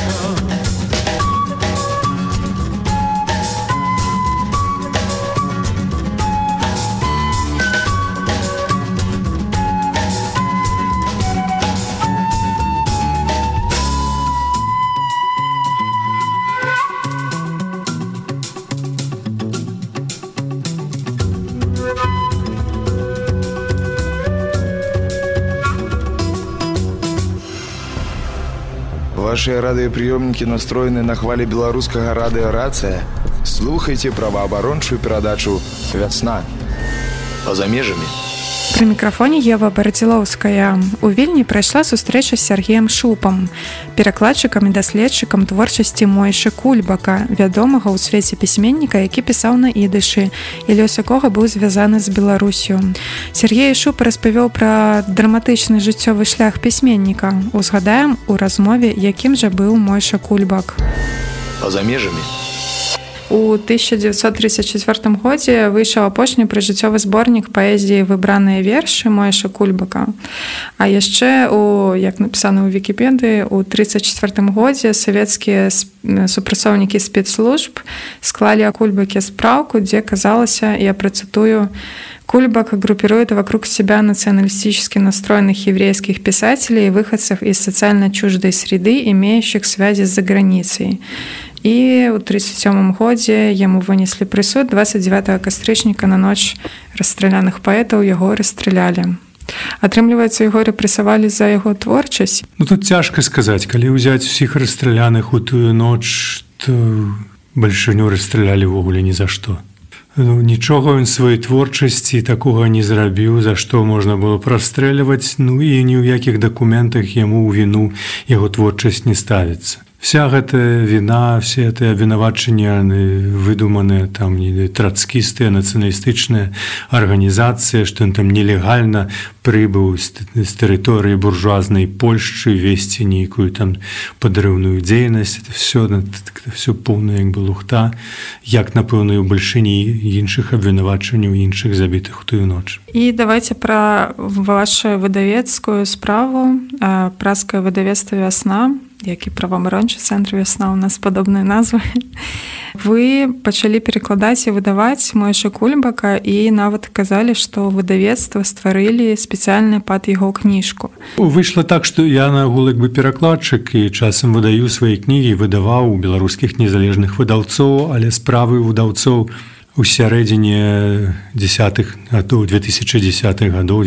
[SPEAKER 5] Ваши радыёпрыёмнікі настроены на хвалі беларускага радыёрацыя. Слухайце праваабарончую перадачу «Вясна». Па-за межамі.
[SPEAKER 6] Пры мікрафоне Ева Барацілоўская. У Вільні прайшла сустрэча з Сергеем Шупам, перакладчыкам і даследчыкам творчасці Мойшы Кульбака, вядомага ў свеце пісьменніка, які пісаў на ідышы, і лёс якога быў звязаны з Беларусю. Сергей Шуп распавёў пра драматычны жыццёвы шлях пісьменніка. Узгадаем у размове, якім жа быў Мойша Кульбак.
[SPEAKER 5] Па-за межамі.
[SPEAKER 6] У 1934 годзе выйшаў апошні прыжыццёвы зборнік паэзіі «Выбраныя вершы» Моэша Кульбака. А яшчэ, як напісана ў Вікіпедыі, у 1934 годзе савецкія супрацоўнікі спецслужб склалі о Кульбаке спраўку, дзе казалася, я працытую, Кульбак группирует вокруг себя националистически настроенных еврейских писателей и выходцев из социально чуждой среды, имеющих связи с заграницей. І ў 1937 годзе яму вынеслі прысуд. 29 кастрычніка на ноч расстраляных паэтаў яго расстралялі. Атрымліваецца, яго рэпрэсавалі за яго творчасць.
[SPEAKER 10] Ну тут цяжка сказаць, калі ўзяць усіх расстраляных у тую ноч, то бальшыню расстралялі ўвогуле ні за што. Ну, нічога ён сваёй творчасці такога не зрабіў, за што можна было прастрэльваць, ну і ні ў якіх дакументах яму ў віну яго творчасць не ставіцца. Вся гэтая віна, все гэтыя абвінавачанні выдуманыя там трацкістыя, нацыяналістычныя арганізацыі, што ён там нелегальна прыбыў з тэрыторыі буржуазнай Польшчы весці нейкую там падрыўную дзейнасць, это все поўная як бы лухта, як напэўна у бальшыні іншых абвінавачанняў іншых забітых у тую ноч.
[SPEAKER 6] І давайте пра вашу выдавецкую справу, праскае выдавецтва «Вясна», як і праваабарончы цэнтр «Вясна», у нас падобныя назвы. Вы пачалі перакладаць і выдаваць Моэша Кульбака і нават казалі, што выдавецтва стварылі спецыяльна пад яго кніжку.
[SPEAKER 10] Выйшла так, што я нагул як бы перакладчык і часам выдаю свае кнігі, выдаваў у беларускіх незалежных выдаўцоў, але справы выдаўцоў у сярэдзіне 2010-х гадоў,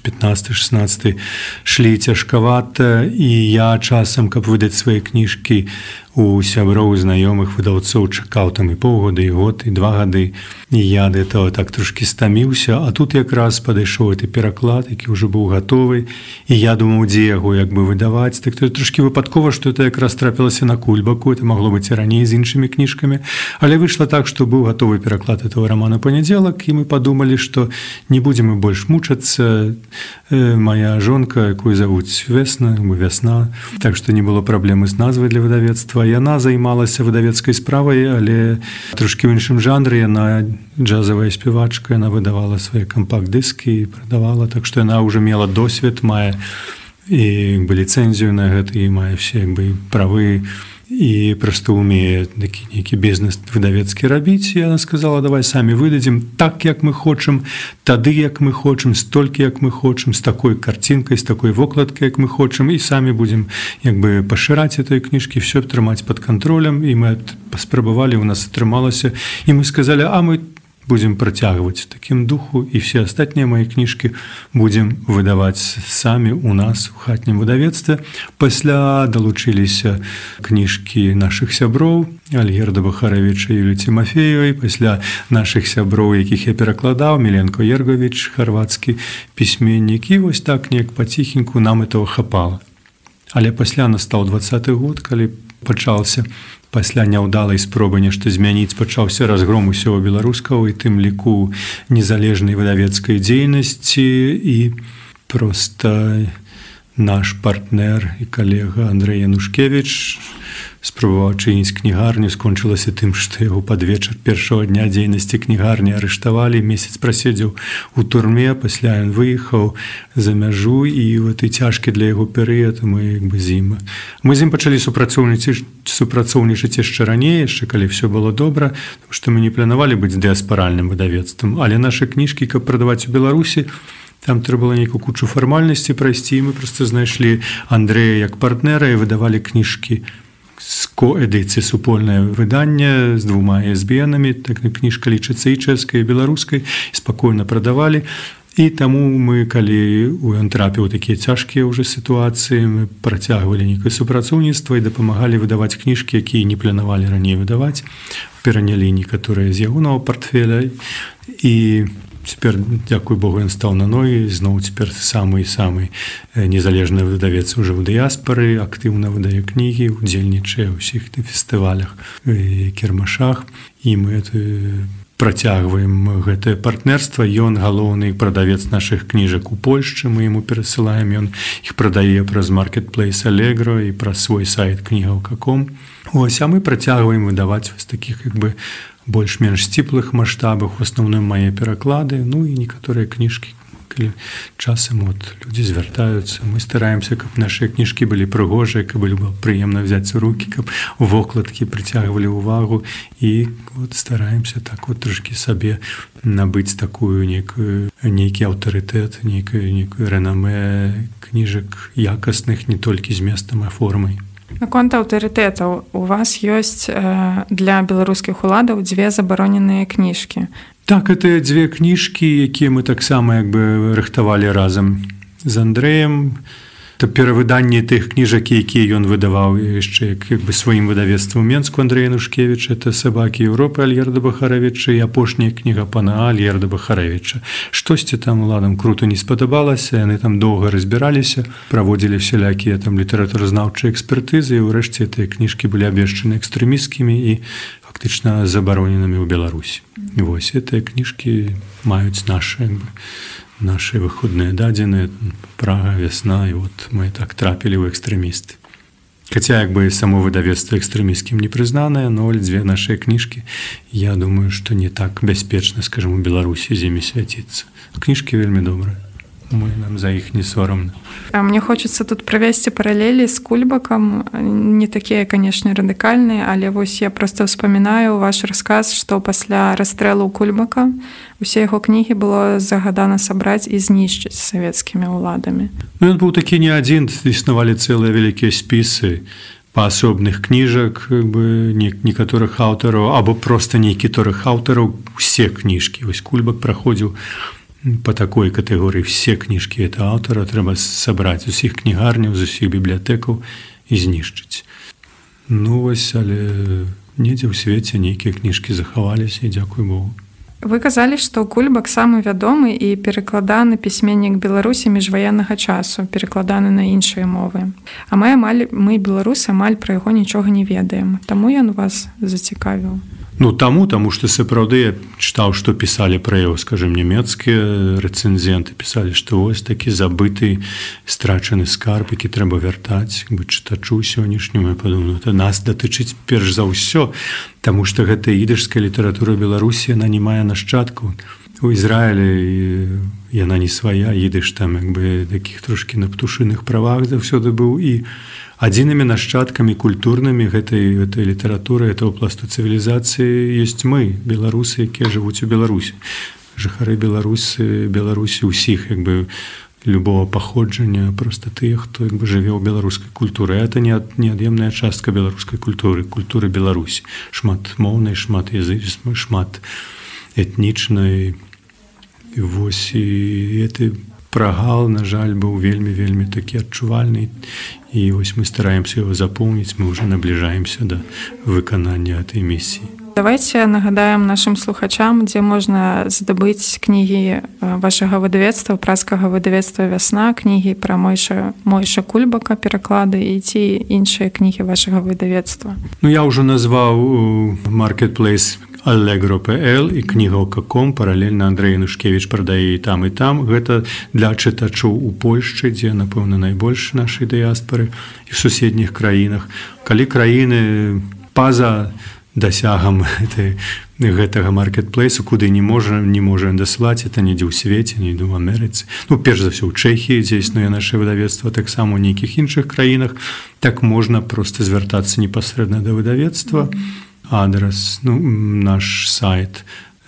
[SPEAKER 10] 2015-16 шлі цяжкавата, і я часам, каб выдаць свае кніжкі, у сяброў, знаёмых выдаўцоў чакаў там і паўгода, і год, і 2 гады. І я да этого так трошкі стаміўся, а тут якраз падышоў гэты пераклад, які ўжо быў гатовы, і я думаў, дзе яго як бы выдаваць. Так то трошкі выпадкова, што это якраз трапілася на Кульбаку, это магло быць і раней з іншымі кніжкамі, але выйшла так, што быў гатовы пераклад этого романа «Панядзелак», і мы падумалі, што не будзем мы больш мучацца. Моя жонка, якую завуць Вясна, так што не было праблемы з назвай для выдавецтва. Яна займалася выдавецкай справай, але трошкі ў іншым жанры. Яна джазавая спявачка, яна выдавала свае кампакт-дыскі і прадавала, так што яна ўжо мела досвед, мае і ліцэнзію на гэта, і мае все правы, і проста умее такі нейкі бізнес выдавецкі рабіць. І яна сказала, давай самі выдадзім так, як мы хочам, тады, як мы хочам, столькі, як мы хочам, з такой карцінкай, з такой вокладкай, як мы хочам, і самі будзем як бы пашыраць этой кніжкі, все трымаць пад кантролем. І мы паспрабавалі, у нас атрымалася, і мы сказалі, а мы будзем працягваць такім духу, і все астатнія мае кніжкі будзем выдаваць самі у нас у хатнім выдавецтве. Пасля далучыліся кніжкі нашых сяброў, Альгерда Бахаравіча і Юлі Тимофеевай, пасля нашых сяброў, якіх я перакладаў, Міленко Ергавіч, харвацкі пісьменнік, і вось так неяк паціхеньку нам этого хапала. Але пасля настаў 20-й год, калі пачаўся пасля няўдалай спробы нешта змяніць, пачаўся разгром усёго беларускага, і тым ліку незалежнай выдавецкай дзейнасці, і проста наш партнер і калега Андрэй Янушкевіч спрабаваў чыніць кнігарню, скончылася тым, што яго пад вечар першага дня дзейнасці кнігарні арыштавалі, месяц праседзеў у турме, пасля ён выехаў за мяжу, і гэты цяжкі для яго перыяд мы з ім пачалі супрацоўнічаць яшчэ раней, яшчэ калі все было добра, тому што мы не планавалі быць дыаспаральным выдавецтвам, але нашы кніжкі, каб прадаваць у Беларусі, там трэба было нейкую кучу фармальнасці прайсці, і мы проста знайшлі Андрэя як партнера і выдавалі кніжкі з коэдыцыі, супольнае выданне з 2 ISBN-амі, так кніжка лічыцца і чэшскай, і беларускай, і спакойна прадавалі. І таму мы, калі ён трапіў такія цяжкія ўжо сітуацыі, мы працягвалі нейкае супрацоўніцтва і дапамагалі выдаваць кніжкі, якія не планавалі раней выдаваць, перанялі некаторыя з ягонага партфеля, і цяпер, дзякуй Богу, ён стаў на ногі, зноў цяпер самы незалежны выдавец уже ў дыяспары, актыўна выдае кнігі, удзельнічае ў ўсіх фестывалях і кірмашах, і мы працягваем гэтае партнерства. Ён галоўны прадавец нашых кніжак у Польшчы, мы яму перасылаем, ён іх прадае праз Marketplace Allegro і праз свой сайт кнігаў.com. Ось, а мы працягваем выдаваць вось такіх як бы больш-менш сціплых маштабах, у асноўным мае пераклады, ну і некаторыя кніжкі, калі часам людзі звяртаюцца, мы стараемся, каб нашыя кніжкі былі прыгожыя, каб было прыемна взяць у рукі, каб вокладкі прыцягвалі ўвагу, і стараемся так трошкі сабе набыць такую нейкі аўтарытэт, нейкую рэнамэ кніжак якасных не толькі зместам, а формай.
[SPEAKER 6] Наконт аўтарытэтаў, у вас ёсць для беларускіх уладаў 2 забароненыя кніжкі.
[SPEAKER 10] Так, это 2 кніжкі, якія мы таксама рыхтавалі разам з Андрэем. Это перавыданне тых кніжак, якія ён выдаваў яшчэ сваім выдавецтвам у Менску Андрэя Нушкевіча, это «Сабакі Еўропы» Альгерда Бахаравіча і апошняя кніга пана Альгерда Бахаравіча. Штосьці там уладам крута не спадабалася, яны там доўга разбіраліся, праводзілі всялякія там літаратуразнаўчыя экспертызы, і ўрэшце гэтыя кніжкі былі абвешчаны экстрэмісцкімі і фактычна забароненымі ў Беларусі. Вось гэтыя кніжкі маюць наши выходныя дадзеныя, Прага, вясна, і мы так трапілі ў экстрэмісты. Хаця само выдавецтва экстрэмісцкім не прызнанае, но 2 нашыя кніжкі, я думаю, што не так бяспечна, скажем, у Беларусі з імі свяціцца. Кніжкі вельмі добрыя. Нам за іх не сорамна.
[SPEAKER 6] Мне хочется тут правесці паралелі з Кульбакам, не такія, канешне, радыкальныя, але вось я просто ўспамінаю ваш расказ, што пасля расстрэлу Кульбака усе яго кнігі было загадана сабраць і знішчыць савецкімі ўладамі.
[SPEAKER 10] Ён быў такі не адзін, існавалі цэлыя вялікія спісы паасобных кніжак некаторых аўтараў, або проста некаторых аўтараў, усе кніжкі. Вось Кульбак праходзіў по такой катэгорыі, все кніжкі этого аўтара трэба сабраць з усіх кнігарняў, з усіх бібліятэкаў і знішчыць. Ну вось, але недзе ў свеце нейкія кніжкі захаваліся, і дзякуй Богу.
[SPEAKER 6] Вы казалі, што Кульбак самы вядомы і перакладаны пісьменнік Беларусі міжваеннага часу, перакладаны на іншыя мовы. А мы беларусы амаль пра яго нічога не ведаем. Таму ён вас зацікавіў.
[SPEAKER 10] Таму што сапраўды я чытаў, што пісалі пра яго, скажем, нямецкія рэцэнзенты, пісалі, што вось такі забыты, страчаны скарб, які трэба вяртаць чытачу сённяшняму. Я падумаў, это нас датычыць перш за ўсё, таму што гэта ідышская літаратура Беларусі, яна не мае нашчадкаў. У Ізраілі яна не свая, ідыш там такіх трошкі на птушыных правах заўсёды быў, і адзінымі нашчадкамі культурнымі гэтай літаратуры, этого пласту цывілізацыі ёсць мы, беларусы, якія жывуць у Беларусі. Жыхары Беларусі ўсіх, любого паходжання, просто тыя, хто жыве ў беларускай культуры. Это неад'емная частка беларускай культуры Беларусі. Шматмоўнай, шматязычнай, шмат этнічнай. Вось, і гэты прагал, на жаль, быў вельмі такі адчувальны, і вось мы стараемся яго запомніць, мы ўжо набліжаемся да выканання этой місіі.
[SPEAKER 6] Давайте нагадаем нашим слухачам, дзе можна здабыць кнігі вашага выдавецтва, празскага выдавецтва «Вясна», кнігі пра Мойша Кульбака, пераклады і ці іншыя кнігі вашага выдавецтва.
[SPEAKER 10] Я ўжо назваў Marketplace Allegro.pl і кніга.com, паралельна Андрэй Нушкевіч прадае і там. Гэта для чытачоў у Польшчы, дзе, напэўна, найбольш нашай дыяспары, і ў суседніх краінах. Калі краіны па-за дасягам гэтага маркетплейсу, куды не можа даслаць, это недзе ў свеце, недзе ў Амерыцы. Перш за ўсё ў Чэхіі, дзе існуе наша выдавецтва, таксама ў нейкіх іншых краінах, так можна проста звяртацца непасрэдна да выдавецтва. Адрес, наш сайт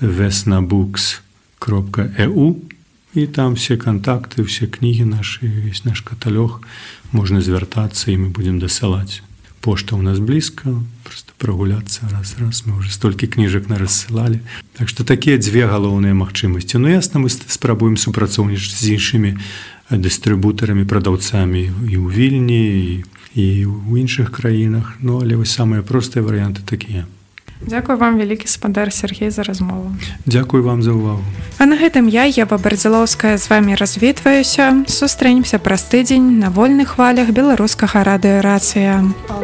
[SPEAKER 10] vesnabooks.eu, і там все контакты, все кнігі нашы, весь наш каталог, можна звяртацца, і мы будзем дасылаць. Пошта ў нас блізка, просто прагуляцца раз, мы ўжо столькі кніжак нарассылалі. Так што такія 2 галоўныя магчымасці. Ясна, мы спрабуем супрацоўнічаць з іншымі дыстрыбутарамі, прадаўцамі і ў Вільні, і ў іншых краінах, але вось самыя простыя варыянты такія.
[SPEAKER 6] Дзякуй вам, вялікі спадар Сергей, за размову.
[SPEAKER 10] Дзякуй вам за ўвагу.
[SPEAKER 6] А на гэтым я, Ева Бардзілоўская, з вамі развітваюся. Сустрэнемся праз тыдзень на вольных хвалях беларускага радыё «Рацыя».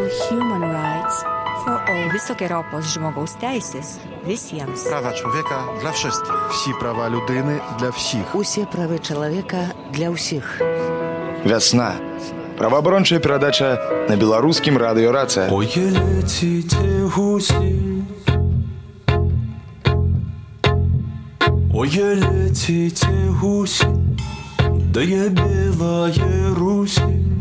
[SPEAKER 2] Wysokie ropos żmogus teises, visiems.
[SPEAKER 3] Prawa człowieka dla wszystkich. Всі права людини для всіх.
[SPEAKER 4] Усе правы чалавека для ўсіх.
[SPEAKER 5] Вясна. Праваабарончая перадача на беларускім радыё «Рацыя».
[SPEAKER 15] Ой, леціце гусі Ой, летите гуси, да я белая Русь.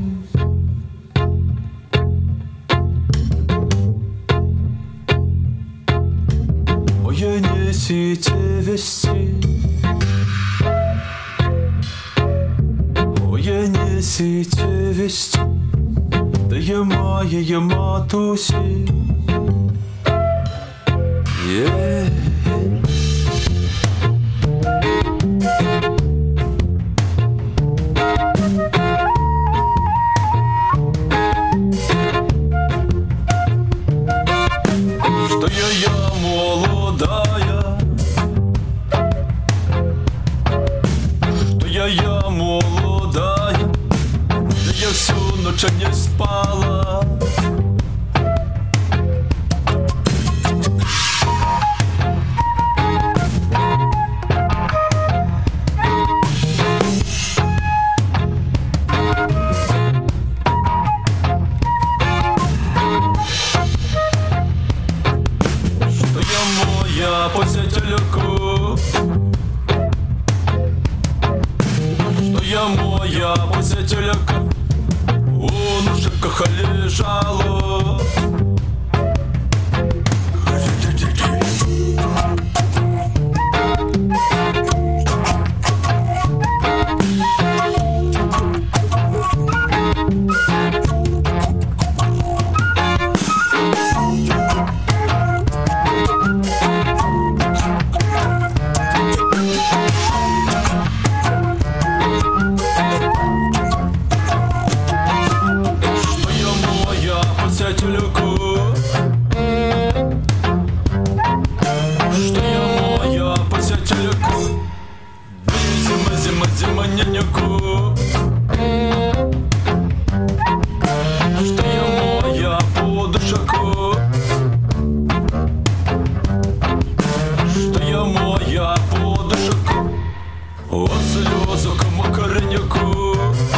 [SPEAKER 15] Ой, несите вести, ой, несите вести, да я моя матуси. Что я молодая, что я молодая, да я всю ночь не спала. Посетельку, что я моя посетелька, у ножиках лежала. Что я моя посетелька, зима, зима, зима, няньку. Что я моя подушка, что я моя подушка, от слезок макарняку.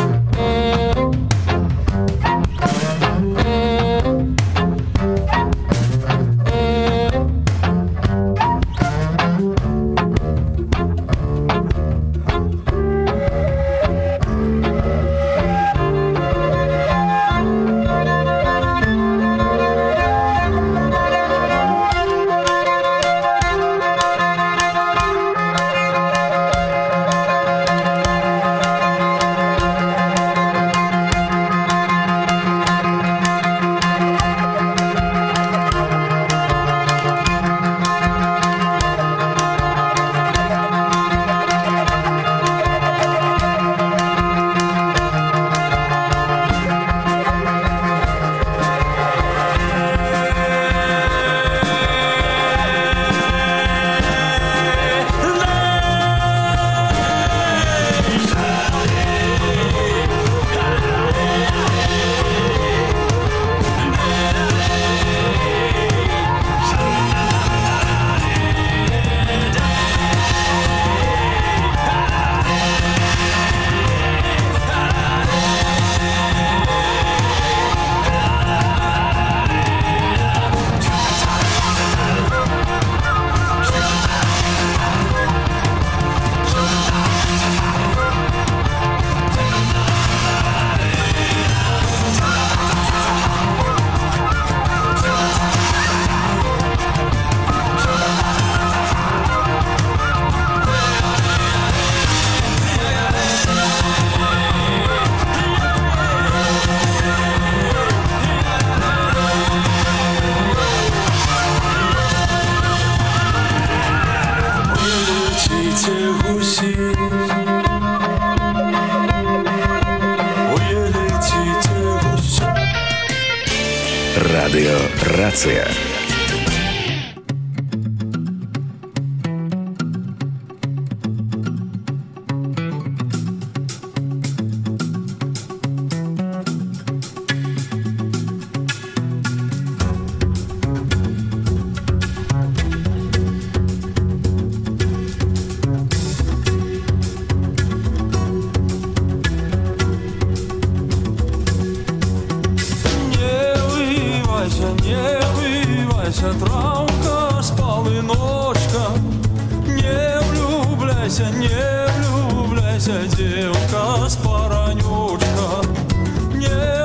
[SPEAKER 16] Радио «Рация».
[SPEAKER 15] Не влюбляйся, девка с паранючка. Не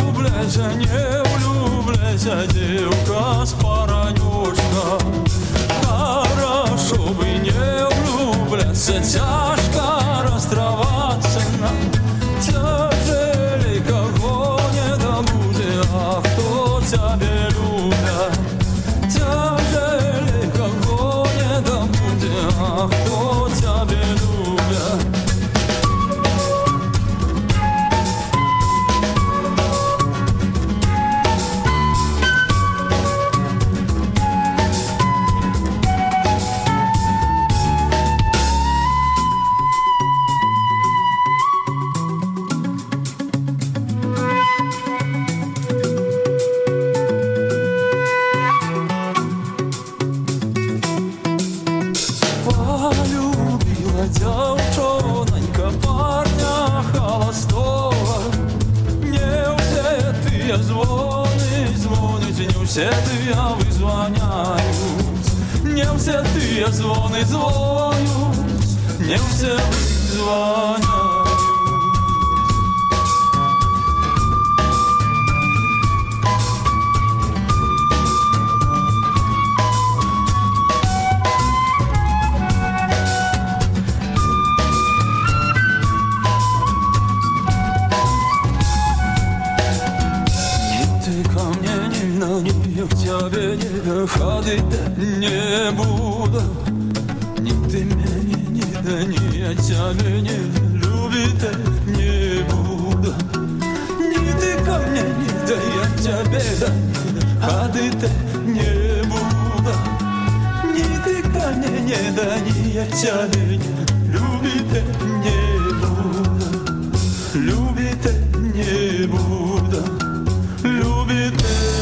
[SPEAKER 15] влюбляйся, девка с паранючка. Хорошо бы не влюбляться, тяжко расставаться нам. Тяжелей кого не добудет, а кто тебя любит. Тяжелей кого не добудет, а кто тебя любит. Все ты вызвоняют, не все ты звоны звонят, не все вызвоняют. Ходить не буду, ни ты меня, ни я тебя не любить не буду. Ни ты ко мне, ни да я тебе ходить не буду. Ни ты ко мне, ни да я тебя не любить не буду. Любить не буду, любить.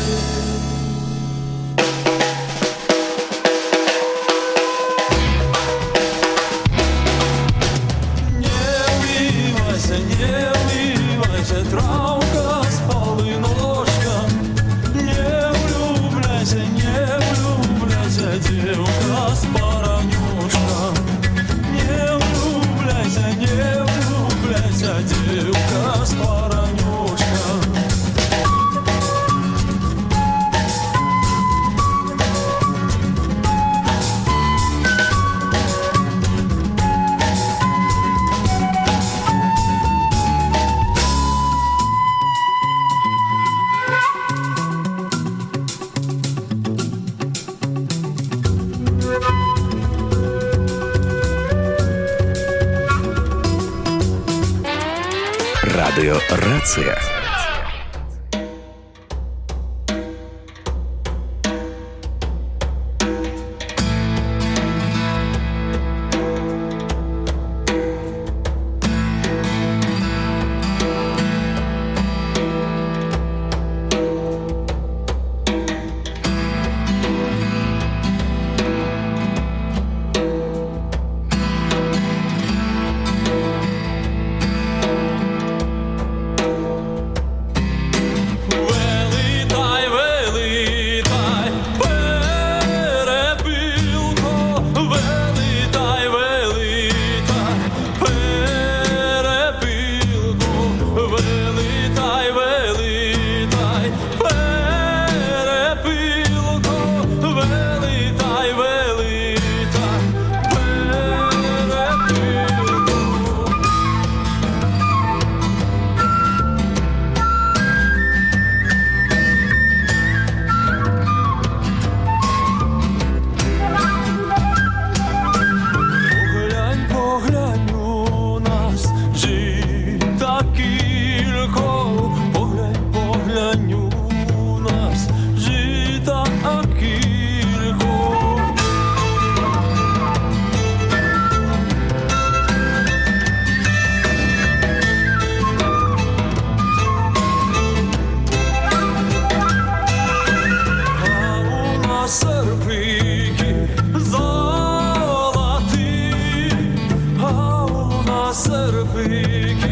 [SPEAKER 15] Травка с полыножком. Не влюбляйся, девка с паранюшком. Не влюбляйся, девка с паранюшком.
[SPEAKER 16] Радио «Рація».
[SPEAKER 15] серпики,